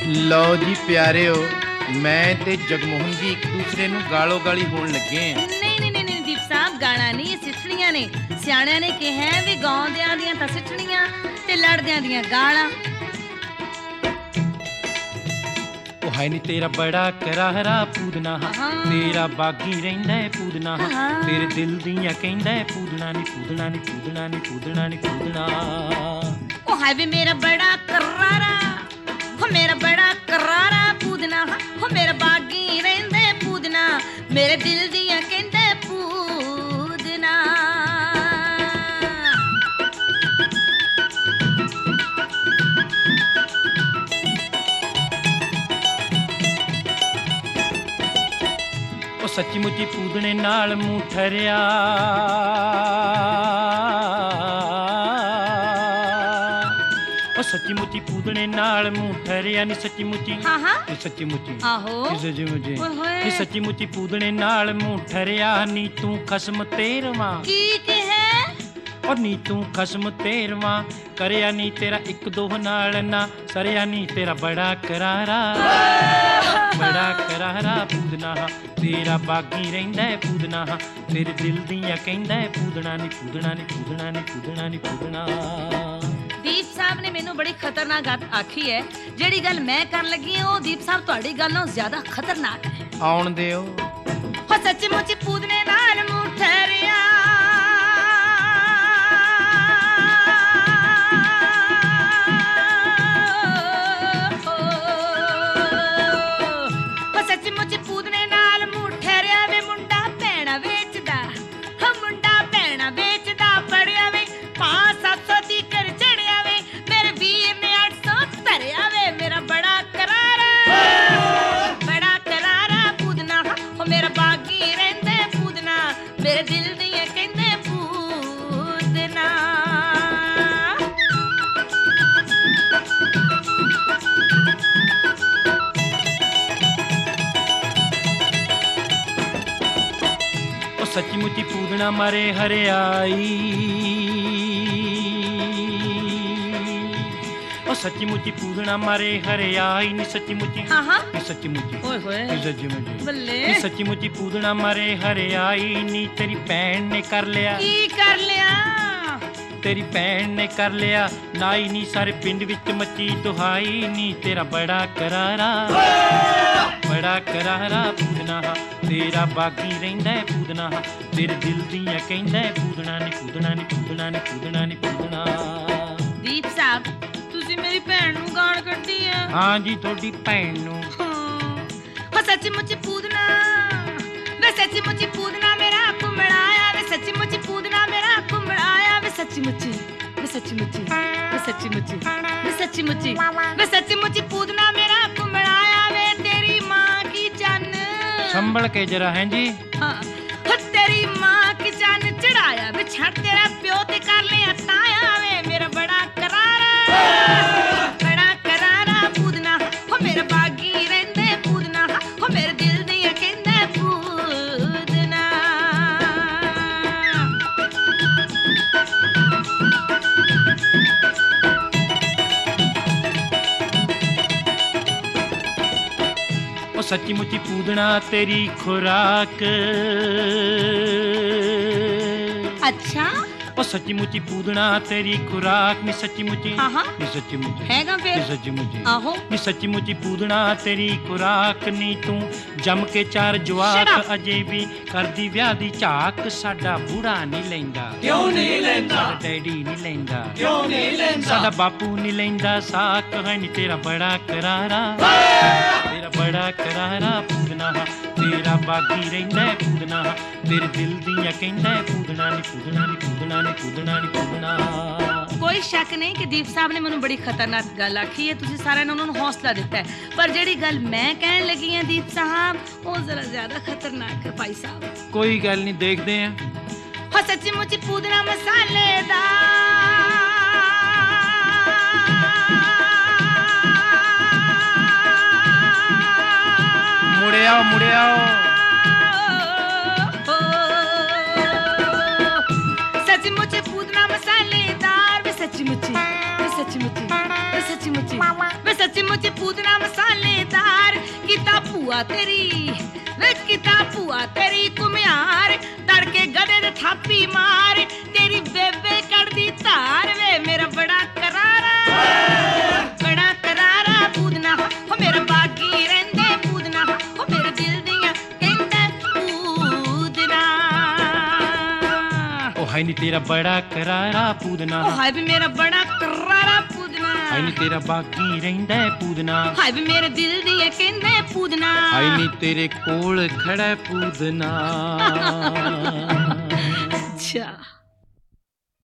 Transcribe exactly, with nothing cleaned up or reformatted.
ਲਓ ਜੀ ਪਿਆਰਿਓ, ਮੈਂ ਤੇ ਜਗਮੋਹਨ ਜੀ ਇੱਕ ਦੂਸਰੇ ਨੂੰ ਗਾਲੋ ਗਾਲੀ ਹੋਣ ਲੱਗੇ ਆ। ਨਹੀਂ ਨਹੀਂ ਨਹੀਂ ਦੀਪ ਸਾਹਿਬ, ਗਾਲਾਂ ਨਹੀਂ, ਇਹ ਸਿੱਠਣੀਆਂ ਨੇ। ਸਿਆਣਿਆਂ ਨੇ ਕਿਹਾ ਵੀ ਗਾਉਂਦਿਆਂ ਦੀਆਂ ਤਾਂ ਸਿੱਠਣੀਆਂ ਤੇ ਲੜਦਿਆਂ ਦੀਆਂ ਗਾਲਾਂ। ਉਹ ਹੈ ਨੀ ਤੇਰਾ ਬੜਾ ਕਰਾਰਾ ਪੂਦਨਾ, ਤੇਰਾ ਬਾਗੀ ਰਹਿੰਦਾ ਪੂਦਨਾ, ਤੇਰੇ ਦਿਲ ਦੀਆਂ ਕਹਿੰਦਾ ਪੂਦਨਾ ਨੀ ਪੂਦਨਾ ਨੀ ਪੂਦਨਾ ਨੀ ਪੂਦਨਾ ਨੀ ਪੂਦਨਾ। ਉਹ ਹੈ ਵੀ ਮੇਰਾ ਬੜਾ ਕਰਾਰਾ, ਹੋ ਮੇਰਾ ਬੜਾ ਕਰਾਰਾ ਪੂਦਨਾ, ਹੋ ਮੇਰਾ ਬਾਗੀ ਰਹਿੰਦਾ ਪੂਦਨਾ, ਮੇਰੇ ਦਿਲ ਦੀਆਂ ਕਹਿੰਦਾ ਪੂਦਨਾ। ਸੱਚੀ ਮੁੱਚੀ ਪੂਦਣੇ ਨਾਲ ਮੂੰਹ ਠਰਿਆ, ਉਹ ਸੱਚੀ ਮੁੱਚੀ ਪੂਦਣੇ ਨਾਲ ਮੂੰਹ ਠਰਿਆ ਨੀ ਸੱਚੀ ਮੁੱਚੀ, ਹਾਂ ਹਾਂ ਨੀ ਸੱਚੀ ਮੁੱਚੀ, ਆਹੋ ਸੱਚੀ ਮੁੱਚੀ, ਨੀ ਸੱਚੀ ਮੁੱਚੀ ਪੂਦਣੇ ਨਾਲ ਮੂੰਹ ਠਰਿਆ ਨੀ ਤੂੰ ਖਸਮ ਤੇਰਵਾਂ। ਕੀ ਕਿਹਾ? ਔਰ ਨੀ ਤੂੰ ਖਸਮ ਤੇਰਵਾਂ, ਕਰਿਆ ਨੀ ਤੇਰਾ ਇੱਕ ਦੋ ਨਾਲ ਨਾ ਸਰਿਆ ਨੀ ਤੇਰਾ ਬੜਾ ਕਰਾਰਾ, ਬੜਾ ਕਰਾਰਾ ਪੂਦਨਾ, ਤੇਰਾ ਬਾਗੀ ਰਹਿੰਦਾ ਪੂਦਨਾ, ਤੇਰੇ ਦਿਲ ਦੀਆਂ ਕਹਿੰਦਾ ਪੂਦਨਾ ਨੀ ਪੂਦਨਾ ਨੀ ਪੂਦਨਾ ਨੀ ਪੂਦਨਾ ਨੀ ਪੂਦਨਾ। ਦੀਪ ਸਾਹਿਬ ਨੇ ਮੈਨੂੰ ਬੜੀ ਖਤਰਨਾਕ ਗੱਲ ਆਖੀ ਹੈ। ਜਿਹੜੀ ਗੱਲ ਮੈਂ ਕਰਨ ਲੱਗੀ ਹਾਂ ਉਹ ਦੀਪ ਸਾਹਿਬ ਤੁਹਾਡੀ ਗੱਲ ਨਾਲੋਂ ਜ਼ਿਆਦਾ ਖਤਰਨਾਕ ਹੈ। ਆਉਣ ਦਿਓ। ਹੋ ਸੱਚੀ ਮੁੱਚੀ ਪੂਦਨੇ ਨਾਲ ਮੂੰਹ ਠਰਿਆ, ਮੇਰੇ ਦਿਲ ਦੀਆਂ ਕਹਿੰਦੇ ਪੂਦਨਾ। ਉਹ ਸੱਚੀ ਮੁੱਚੀ ਪੂਦਨਾ ਮਾਰੇ ਹਰਿਆਈ, ਉਹ ਸੱਚੀ ਮੁੱਚੀ ਪੂਦਨਾ ਮਾਰੇ ਹਰਿਆਈ ਨੀ ਸੱਚੀ ਮੁੱਚੀ, ਹਾਂ ਹਾਂ ਨੀ ਸੱਚੀ ਮੁੱਚੀ, ਓਏ ਹੋਏ ਨੀ ਸੱਚੀ ਮੁੱਚੀ, ਬੱਲੇ ਨੀ ਸੱਚੀ ਮੁੱਚੀ ਪੂਦਨਾ ਮਾਰੇ ਹਰਿਆਈ ਨੀ ਤੇਰੀ ਭੈਣ ਨੇ ਕਰ ਲਿਆ। ਕੀ ਕਰ ਲਿਆ? ਤੇਰੀ ਭੈਣ ਨੇ ਕਰ ਲਿਆ ਨਾਈ ਨੀ ਸਾਰੇ ਪਿੰਡ ਵਿੱਚ ਮੱਚੀ ਦੁਹਾਈ ਨੀ ਤੇਰਾ ਬੜਾ ਕਰਾਰਾ, ਬੜਾ ਕਰਾਰਾ ਪੂਦਨਾ, ਤੇਰਾ ਬਾਗੀ ਰਹਿੰਦਾ ਪੂਦਨਾ, ਤੇਰੇ ਦਿਲ ਦੀਆਂ ਕਹਿੰਦਾ ਪੂਦਨਾ ਨੀ ਪੂਦਨਾ ਨੀ ਪੂਦਨਾ ਨੀ ਪੂਦਨਾ ਨੀ ਪੂਦਨਾ। ਦੀਪ ਸਾਹਿਬ ਤੁਸੀਂ ਮੇਰੀ ਭੈਣ ਨੂੰ ਗਾਲ ਕੱਢੀ ਆ? ਹਾਂ ਜੀ ਤੁਹਾਡੀ ਭੈਣ ਨੂੰ। ਹੋ ਸੱਚੀ ਮੁੱਚੀ ਪੂਦਨਾ, ਵੇ ਸੱਚੀ ਮੁੱਚੀ ਪੂਦਨਾ ਮੇਰਾ ਘੁੰਮੜਾਇਆ, ਵੇ ਸੱਚੀ ਮੁੱਚੀ ਪੂਦਨਾ ਮੇਰਾ ਘੁੰਮੜਾਇਆ, ਵੇ ਸੱਚੀ ਮੁੱਚੀ, ਵੇ ਸੱਚੀ ਮੁੱਚੀ, ਵੇ ਸੱਚੀ ਮੁੱਚੀ, ਵੇ ਸੱਚੀ ਮੁੱਚੀ, ਵੇ ਸੱਚੀ ਮੁੱਚੀ ਪੂਦਨਾ ਮੇਰਾ ਘੁੰਮੜਾਇਆ, ਵੇ ਤੇਰੀ ਮਾਂ ਕੀ ਚੰਨ। ਸੰਭਲ ਕੇ ਜਰਾ ਹੈ ਜੀ। ਹਾਂ ਹੋ ਤੇਰੀ ਮਾਂ ਕੀ ਚੰਨ ਚੜਾਇਆ, ਵੇ ਛੱਡ ਤੇਰਾ ਪਿਓ ਤੇ ਕਰ ਲਿਆ ਤਾਇਆ, ਵੇ ਮੇਰਾ ਬੜਾ ਕਰਾਰਾ, ਬੜਾ ਕਰਾਰਾ ਪੂਦਨਾ, ਹੋ ਮੇਰਾ ਬਾਗੀ ਰਹਿੰਦੇ ਪੂਦਨਾ, ਹੋ ਮੇਰੇ ਦਿਲ ਦੀਆਂ ਕਹਿੰਦਾ ਪੂਦਨਾ। ਉਹ ਸੱਚੀ ਮੁੱਚੀ ਪੂਦਨਾ ਤੇਰੀ ਖੁਰਾਕ, ਅੱਛਾ ਉਹ ਸੱਚੀ ਮੁੱਚੀ ਪੂਦਨਾ ਤੇਰੀ ਖੁਰਾਕ ਨੀ ਸੱਚੀ ਮੁੱਚੀ, ਹਾਂ ਹਾਂ ਨੀ ਸੱਚੀ ਮੁੱਚੀ, ਹੈਗਾ ਨੀ ਫਿਰ ਸੱਚੀ ਮੁੱਚੀ, ਆਹੋ ਨੀ ਸੱਚੀ ਮੁੱਚੀ ਪੂਦਨਾ ਤੇਰੀ ਖੁਰਾਕ ਨੀ ਤੂੰ ਜੰਮ ਕੇ ਚਾਰ ਜਵਾਕ ਅਜੇ ਵੀ ਕਰਦੀ ਵਿਆਹ ਦੀ ਝਾਕ। ਸਾਡਾ ਬੁੜਾ ਨਹੀਂ ਲੈਂਦਾ, ਕਿਉਂ ਨਹੀਂ ਲੈਂਦਾ? ਸਾਡਾ ਡੈਡੀ ਨਹੀਂ ਲੈਂਦਾ, ਕਿਉਂ ਨਹੀਂ ਲੈਂਦਾ? ਸਾਡਾ ਬਾਪੂ ਨਹੀਂ ਲੈਂਦਾ ਸਾਕ। ਹੈ ਨੀ ਤੇਰਾ ਬੜਾ ਕਰਾਰਾ, ਤੇਰਾ ਬੜਾ ਕਰਾਰਾ ਪੂਦਨਾ, ਤੇਰਾ ਬਾਗੀ ਰਹਿੰਦਾ ਪੂਦਨਾ, ਤੇਰੇ ਦਿਲ ਦੀਆਂ ਕਹਿੰਦਾ ਪੂਦਨਾ ਨੀ ਪੂਦਨਾ ਨੀ ਪੂਦਨਾ ਨੀ ਪੂਦਨਾ ਨੀ ਪੂਦਨਾ। ਕੋਈ ਸ਼ੱਕ ਨਹੀਂ ਕਿ ਦੀਪ ਸਾਹਿਬ ਨੇ ਮੈਨੂੰ ਬੜੀ ਖਤਰਨਾਕ ਗੱਲ ਆਖੀ ਹੈ। ਤੁਸੀਂ ਸਾਰਿਆਂ ਨੇ ਉਹਨਾਂ ਨੂੰ ਹੌਸਲਾ ਦਿੱਤਾ ਹੈ, ਪਰ ਜਿਹੜੀ ਗੱਲ ਮੈਂ ਕਹਿਣ ਲੱਗੀ ਹਾਂ ਦੀਪ ਸਾਹਿਬ ਉਹ ਜ਼ਰਾ ਜ਼ਿਆਦਾ ਖਤਰਨਾਕ ਹੈ ਭਾਈ ਸਾਹਿਬ। ਕੋਈ ਗੱਲ ਨਹੀਂ, ਦੇਖਦੇ ਆਂ। ਹੋ ਸੱਚੀ ਮੁੱਚੀ ਪੂਦਨਾ ਮਸਾਲੇਦਾਰ, ਮੁੜਿਆ ਮੁੜਿਆ ਸੱਚੀ ਮੁੱਚੀ ਪੂਦਨਾ ਮਸਾਲੇਦਾਰ, ਵੇ ਸੱਚੀ ਮੁੱਚੀ, ਵੇ ਸੱਚੀ ਮੁੱਚੀ, ਵੇ ਸੱਚੀ ਮੁੱਚੀ, ਵੇ ਸੱਚੀ ਮੁੱਚੀ ਪੂਦਨਾ ਮਸਾਲੇਦਾਰ। ਭੂਆ ਤੇਰੀ ਵੇ ਕਿਤਾ ਭੂਆ ਤੇਰੀ ਕੁਮਿਆਰ ਤੜਕੇ ਗਧੇ ਦੇ ਥਾਪੀ ਮਾਰ ਤੇਰੀ ਬੇਬੇ ਕੱਢਦੀ ਧਾਰ ਵੇ ਮੇਰਾ ਬੜਾ ਕਰਾਰਾ ਬੜਾ ਕਰਾਰਾ ਪੂਦਨਾ ਹੋ ਮੇਰਾ ਬਾਗੀ ਰਹਿੰਦੇ ਪੂਦਨਾ ਹੋ ਮੇਰੇ ਦਿਲ ਦੀਆਂ ਕਹਿੰਦੇ ਪੂਦਨਾ ਉਹ ਹੈ ਨੀ ਤੇਰਾ ਬੜਾ ਕਰਾਰਾ ਪੂਦਨਾ ਉਹ ਹਾਏ ਵੀ ਮੇਰਾ ਬੜਾ ਕਰਾਰਾ ਪੂਦਨਾ ਹੈ ਨੀ ਤੇਰਾ ਬਾਕੀ ਰਹਿੰਦਾ ਪੂਦਨਾ ਹਾਏ ਵੀ ਮੇਰੇ ਦਿਲ ਦੀਆਂ ਕਹਿੰਦੇ ਪੂਦਨਾ ਆਈ ਨੀ ਤੇਰੇ ਕੋਲ ਖੜਾ ਪੂਦਨਾ ਅੱਛਾ